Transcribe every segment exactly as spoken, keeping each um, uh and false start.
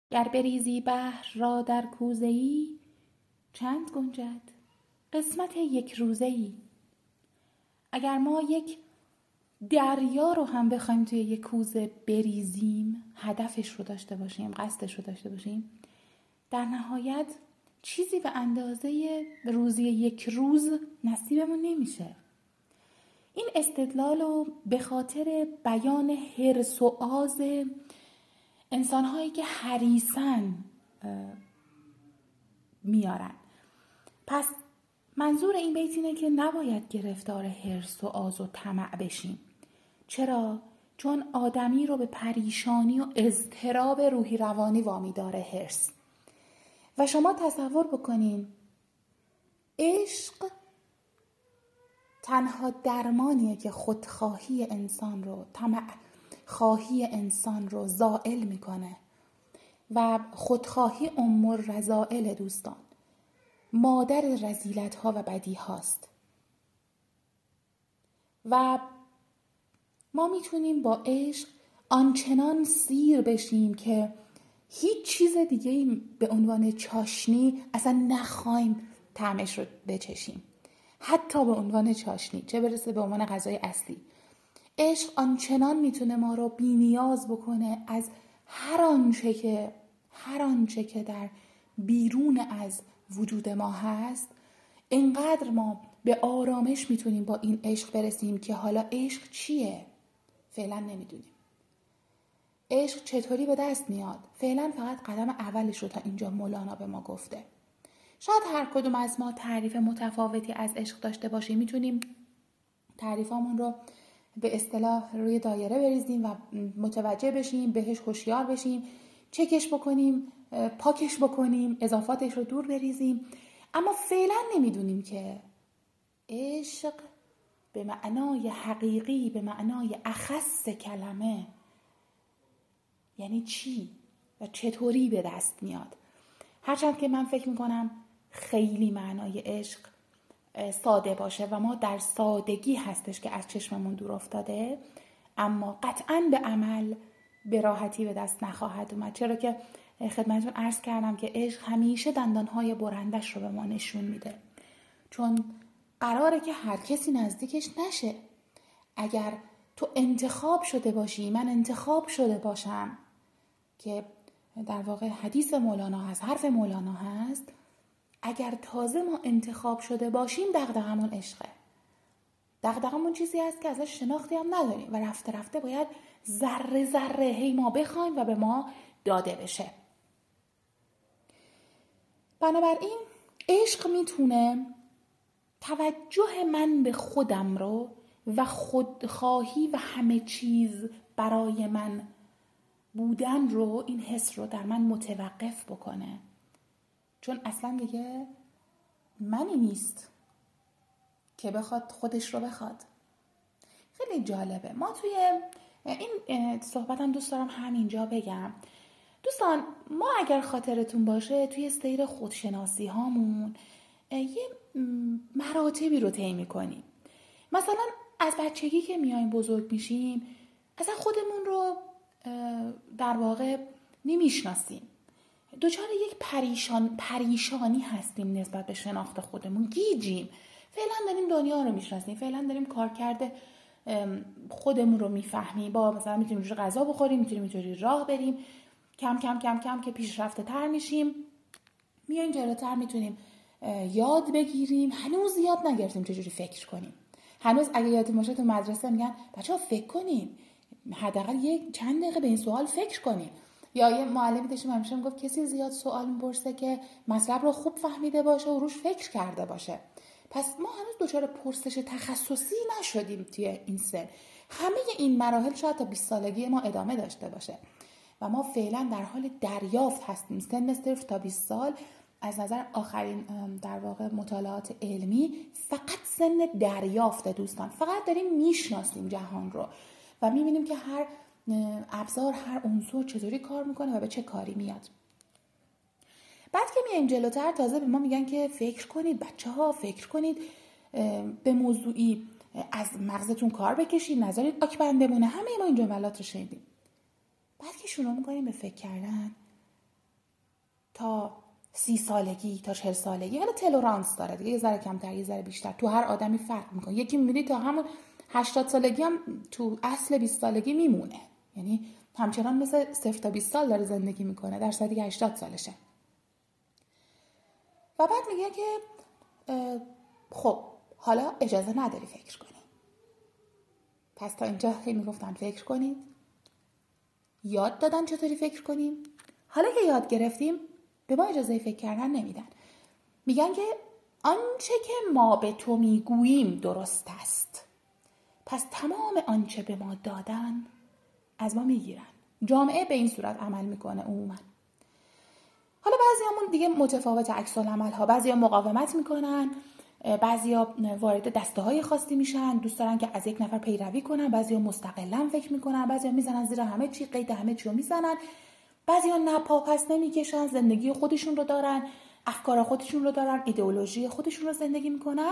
گر بریزی بحر را در کوزه‌ای، چند گنجد قسمت یک روزه‌ای. اگر ما یک دریا رو هم بخوایم توی یک کوزه بریزیم، هدفش رو داشته باشیم، قصدش رو داشته باشیم، در نهایت چیزی به اندازه روزی یک روز نصیبمون نمیشه. این استدلال رو به خاطر بیان حرص و آز انسان‌هایی که حریصن میارن. پس منظور این بیت اینه که نباید گرفتار حرص و آز و طمع بشیم. چرا؟ چون آدمی رو به پریشانی و اضطراب روحی روانی وامی داره حرص. و شما تصور بکنین عشق تنها درمانیه که خودخواهی انسان رو، طمع خواهی انسان رو زائل میکنه و خودخواهی ام الرذائل دوستان، مادر رذیلت ها و بدی هاست. و ما میتونیم با عشق آنچنان سیر بشیم که هیچ چیز دیگه به عنوان چاشنی اصلا نخوایم طعمش رو بچشیم، حتی به عنوان چاشنی، چه برسه به عنوان غذای اصلی. عشق آنچنان میتونه ما رو بی نیاز بکنه از هر آنچه که هر آنچه که در بیرون از وجود ما هست. اینقدر ما به آرامش میتونیم با این عشق برسیم که حالا عشق چیه؟ فعلا نمیدونیم. عشق چطوری به دست میاد؟ فعلا فقط قدم اولش رو تا اینجا مولانا به ما گفته. شاید هر کدوم از ما تعریف متفاوتی از عشق داشته باشیم. میتونیم تعریفامون رو به اصطلاح روی دایره بریزیم و متوجه بشیم، بهش هوشیار بشیم، چکش بکنیم، پاکش بکنیم، اضافاتش رو دور بریزیم. اما فعلا نمیدونیم که عشق به معنای حقیقی، به معنای اخص کلمه یعنی چی و چطوری به دست میاد. هرچند که من فکر میکنم خیلی معنای عشق ساده باشه و ما در سادگی هستش که از چشممون دور افتاده، اما قطعاً به عمل به راحتی به دست نخواهد اومد. چرا که خدمتتون عرض کردم که عشق همیشه دندانهای برندش رو به ما نشون میده، چون قراره که هر کسی نزدیکش نشه. اگر تو انتخاب شده باشی، من انتخاب شده باشم، که در واقع حدیث مولانا هست، حرف مولانا هست، اگر تازه ما انتخاب شده باشیم دغدغمون عشقه. دغدغمون چیزی هست که ازش شناختی هم نداریم و رفته رفته باید ذره ذره هی ما بخوایم و به ما داده بشه. بنابراین عشق میتونه توجه من به خودم رو و خودخواهی و همه چیز برای من بودن رو، این حس رو در من متوقف بکنه، چون اصلا دیگه منی نیست که بخواد خودش رو بخواد. خیلی جالبه. ما توی این صحبتم دوست دارم همینجا بگم دوستان، ما اگر خاطرتون باشه توی سیر خودشناسی هامون یه مراتبی رو طی می‌کنیم. مثلا از بچگی که میایم بزرگ میشیم اصلا خودمون رو در واقع نمیشناسیم، دوچار یک پریشان پریشانی هستیم نسبت به شناخت خودمون، گیجیم. فعلا داریم دنیا رو میشناسیم، فعلا داریم کار کرده خودمون رو میفهمیم، با مثلا میتونیم اینجوری غذا بخوریم، میتونیم اینجوری راه بریم، کم کم کم کم که پیشرفته تر میشیم، میایم جلوتر، میتونیم یاد بگیریم. هنوز یاد نگرفتیم چجوری فکر کنیم. هنوز اگه یادتون باشه تو مدرسه میگن بچه‌ها فکر کنیم، حداقل یک چند دقیقه به این سوال فکر کنیم. یا یه معلمی داشتیم همیشه میگفت کسی زیاد سوال میپرسه که مطلب رو خوب فهمیده باشه و روش فکر کرده باشه. پس ما هنوز دچار پرسش تخصصی نشدیم توی این سن. همه این مراحل شاید تا بیست سالگی ما ادامه داشته باشه و ما فعلا در حال دریافت هستیم. سن صفر تا بیست سال از نظر آخرین در واقع مطالعات علمی فقط سن دریافته دوستان. فقط داریم میشناسیم جهان رو و میبینیم که هر ابزار، هر عنصر چطوری کار میکنه و به چه کاری میاد. بعد که میایم جلوتر تازه به ما میگن که فکر کنید بچه ها، فکر کنید به موضوعی از مغزتون کار بکشید، نذارید آک بند بمونه. همه ما این جملات رو شنیدیم. بعد که شروع میکنیم به فکر کردن سی سالگی تا چهل سالگی، حالا تلورانس داره دیگه، یه ذره کمتر یه ذره بیشتر، تو هر آدمی فرق میکنه. یکی میبینی تا همون هشتاد سالگی هم تو اصل بیست سالگی میمونه، یعنی همچنان مثل صفر تا بیست سال داره زندگی میکنه، در صورتی که هشتاد سالشه. و بعد میگه که خب حالا اجازه نداری فکر کنی. پس تا اینجا هی میگفتن فکر کنید، یاد دادن چطوری فکر کنیم. حالا که یاد گرفتیم به ما اجازه فکر کردن نمیدن. میگن که آنچه که ما به تو میگوییم درست است، پس تمام آنچه به ما دادن از ما میگیرن. جامعه به این صورت عمل میکنه عموما. حالا بعضیامون دیگه متفاوت عکس العمل ها، بعضیا مقاومت میکنن، بعضیا وارد دسته های خاصی میشن، دوست دارن که از یک نفر پیروی کنن، بعضیا مستقلا فکر میکنن، بعضیا میزنن زیر همه چی، قید همه چی رو میزنن، بعضیا نه پا پس نمیکشن، زندگی خودشون رو دارن، افکار خودشون رو دارن، ایدئولوژی خودشون رو زندگی میکنن.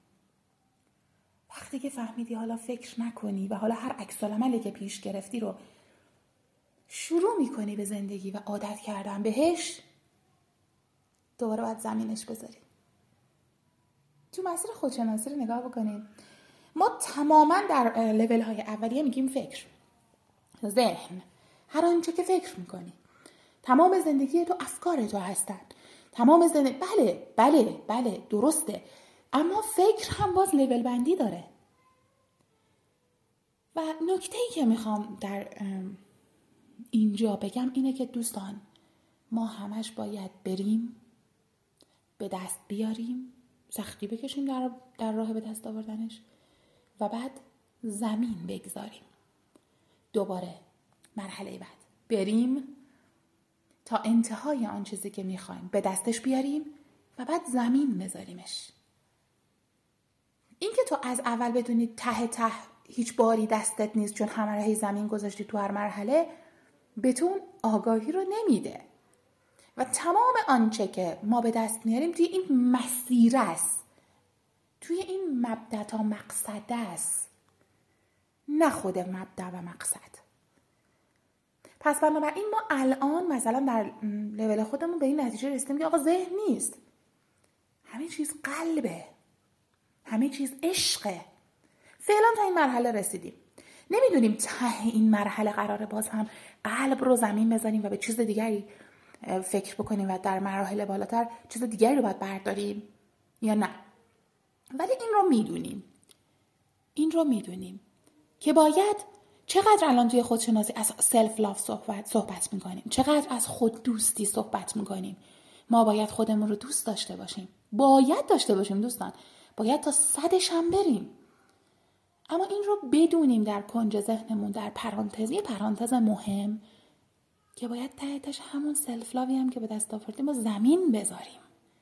وقتی که فهمیدی حالا فکر نکنی و حالا هر عکس العملی که پیش گرفتی رو شروع میکنی به زندگی و عادت کردن بهش، دوباره باید زمینش بذاری. تو مسیر خودشناسی رو نگاه بکنیم. ما تماما در لول های اولیه میگیم فکر، ذهن، هر آنچه که فکر میکنی، تمام زندگی تو افکار تو هستن، تمام زندگی. بله بله بله درسته، اما فکر هم باز لول بندی داره. و نکته‌ای که میخوام در اینجا بگم اینه که دوستان، ما همش باید بریم به دست بیاریم، سختی بکشیم در, در راه به دست آوردنش و بعد زمین بگذاریم. دوباره مرحله بعد بریم تا انتهای آن چیزی که میخوایم به دستش بیاریم و بعد زمین بذاریمش. این که تو از اول بدونی ته ته هیچ باری دستت نیست چون همه راهی زمین گذاشتی تو هر مرحله، به تو آگاهی رو نمیده. و تمام آنچه که ما به دست میاریم توی این مسیر است، توی این مبدأ تا مقصد است، نه خود مبدأ و مقصد. پس بنابراین ما الان مثلا در لول خودمون به این نتیجه رسیدیم که آقا ذهن نیست، همه چیز قلبه، همه چیز عشقه. فعلا تا این مرحله رسیدیم، نمیدونیم ته این مرحله قراره باز هم قلب رو زمین بزنیم و به چیز دیگری فکر بکنیم و در مراحل بالاتر چیز دیگری رو باید برداریم یا نه. ولی این رو میدونیم این رو میدونیم که باید چقدر الان توی خودشناسی از سلف لاف صحبت صحبت میکنیم، چقدر از خود دوستی صحبت میکنیم. ما باید خودمون رو دوست داشته باشیم، باید داشته باشیم دوستان، باید تا صدش هم بریم. اما این رو بدونیم در کنج ذهنمون، در پرانتزی پرانتز مهم، که باید تحتش همون سلف لاوی هم که به دست آوردیم و زمین بذاریم.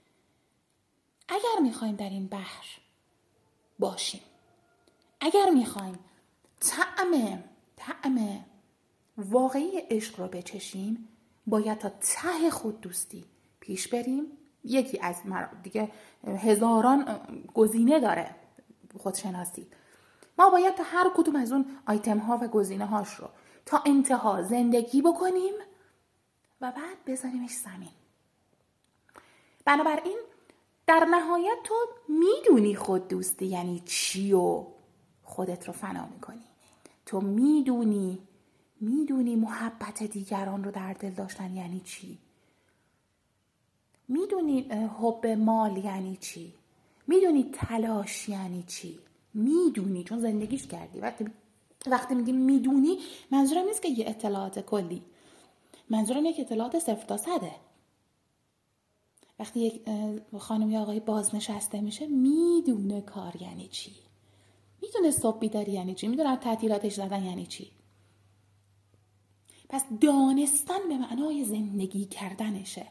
اگر میخوایم در این بحر باشیم، اگر میخوایم طعم طعم واقعی عشق رو بچشیم، باید تا ته خود دوستی پیش بریم. یکی از دیگه هزاران گزینه داره خودشناسی. ما باید تا هر کدوم از اون آیتم ها و گزینه هاش رو تا انتها زندگی بکنیم و بعد بذاریمش زمین. بنابراین در نهایت تو میدونی خود دوستی یعنی چی و خودت رو فنا میکنی. تو میدونی میدونی محبت دیگران رو در دل داشتن یعنی چی. میدونی حب مال یعنی چی. میدونی تلاش یعنی چی. میدونی چون زندگیش کردی. وقتی وقتی میگیم میدونی، منظورم نیست که یه اطلاعات کلی، منظورم اینه که اطلاعات صفر تا صده. وقتی یک خانم یا آقای بازنشسته میشه، میدونه کار یعنی چی، میدونه صبح بیداری یعنی چی، میدونه تعطیلاتش زدن یعنی چی. پس دانستن به معنای زندگی کردنشه.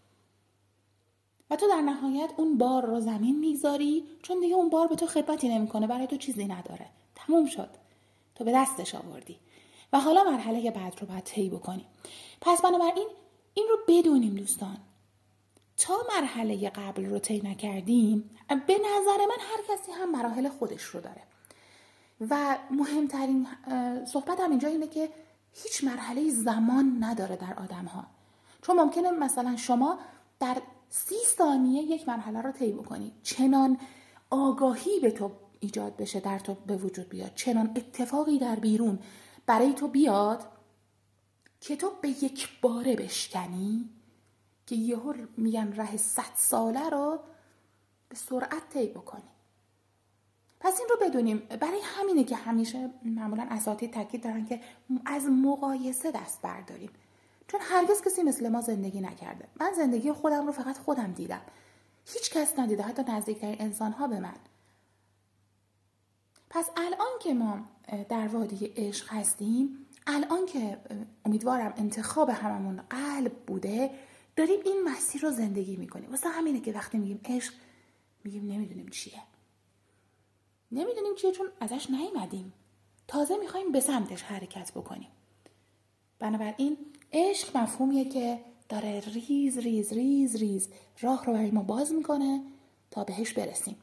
و تو در نهایت اون بار رو زمین میذاری، چون دیگه اون بار به تو خدمتی نمیکنه، برای تو چیزی نداره، تموم شد، تو به دستش آوردی و حالا مرحله بعد رو باید طی بکنی. پس بنابراین این رو بدونیم دوستان، تا مرحله قبل رو طی نکردیم، به نظر من هر کسی هم مراحل خودش رو داره و مهمترین صحبت هم اینجا اینه که هیچ مرحله زمان نداره در آدم ها. چون ممکنه مثلا شما در سی ثانیه یک مرحله رو طی بکنی، چنان آگاهی به تو ایجاد بشه، در تو به وجود بیاد، چنان اتفاقی در بیرون برای تو بیاد که تو به یک باره بشکنی که یهو میگن ره صد ساله رو به سرعت طی بکنی. پس این رو بدونیم. برای همینه که همیشه معمولا اساتید تاکید دارن که از مقایسه دست برداریم، چون هرگز کسی مثل ما زندگی نکرده. من زندگی خودم رو فقط خودم دیدم، هیچ کس ندیده، حتی نزدیکترین انسان ها به من. پس الان که ما در وادی عشق هستیم، الان که امیدوارم انتخاب هممون قلب بوده، داریم این مسیر رو زندگی میکنیم. واسه همینه که وقتی میگیم عشق میگیم نمیدونیم چیه. نمیدونیم چیه چون ازش نیومدیم، تازه میخوایم به سمتش حرکت بکنیم. بنابراین عشق مفهومیه که داره ریز ریز ریز ریز راه رو برای ما باز میکنه تا بهش برسیم.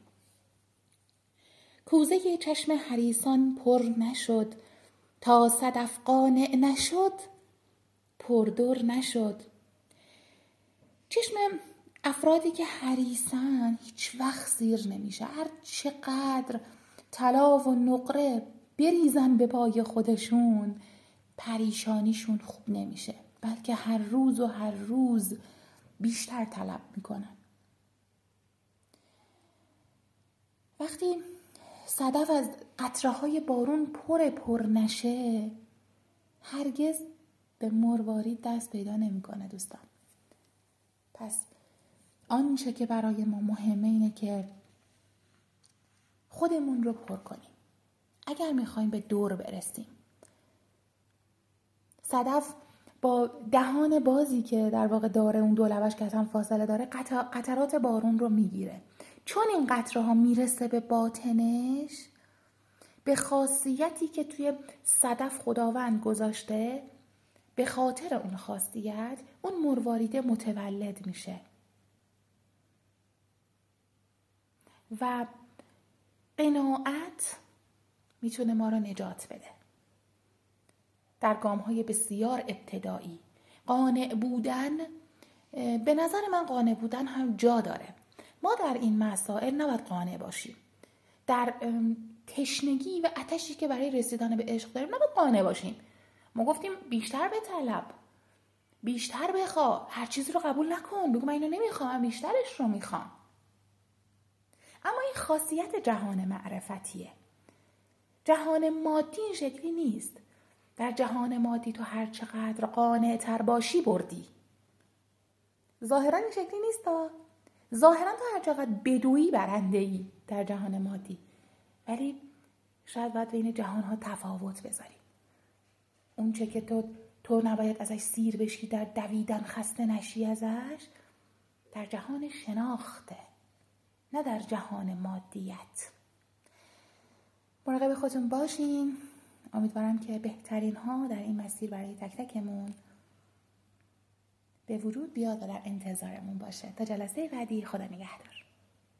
کوزه چشم حریصان پر نشد، تا صدف قانع نشد پردر نشد. چشم افرادی که حریصن هیچ وقت سیر نمیشه. هر چقدر طلا و نقره بریزن به پای خودشون، پریشانیشون خوب نمیشه، بلکه هر روز و هر روز بیشتر طلب میکنن. وقتی صدف از قطره‌های بارون پر پر نشه، هرگز به مروارید دست پیدا نمیکنه دوستان. پس آنچه که برای ما مهمه اینه که خودمون رو پر کنیم اگر میخوایم به دور برسیم. صدف با دهان بازی که در واقع داره، اون دو لبش که هم فاصله داره، قطرات بارون رو میگیره. چون این قطره ها میرسه به باطنش، به خاصیتی که توی صدف خداوند گذاشته، به خاطر اون خاصیت اون مرواریده متولد میشه و قناعت میتونه ما رو نجات بده. در گام‌های بسیار ابتدایی قانع بودن، به نظر من قانع بودن هم جا داره. ما در این مسائل نباید قانع باشیم. در تشنگی و آتشی که برای رسیدن به عشق داریم نباید قانع باشیم. ما گفتیم بیشتر به طلب، بیشتر بخوا، هر چیزی رو قبول نکن، بگو من اینو نمیخوام، بیشترش رو میخوام. اما این خاصیت جهان معرفتیه. جهان مادی این شکلی نیست. در جهان مادی تو هر چقدر قانع تر باشی بردی. ظاهرا این شکلی نیست تا ظاهرا تو هر چقدر بدویی برنده‌ای در جهان مادی، ولی شاید باید بین جهان ها تفاوت بذاری. اون چه که تو تو نباید ازش سیر بشی، در دویدن خسته نشی ازش، در جهان شناخته، نه در جهان مادیت. مراقب خودتون باشین. امیدوارم که بهترین ها در این مسیر برای تک تکمون به وجود بیاد و در انتظارمون باشه. تا جلسه بعدی، خدا نگهدار.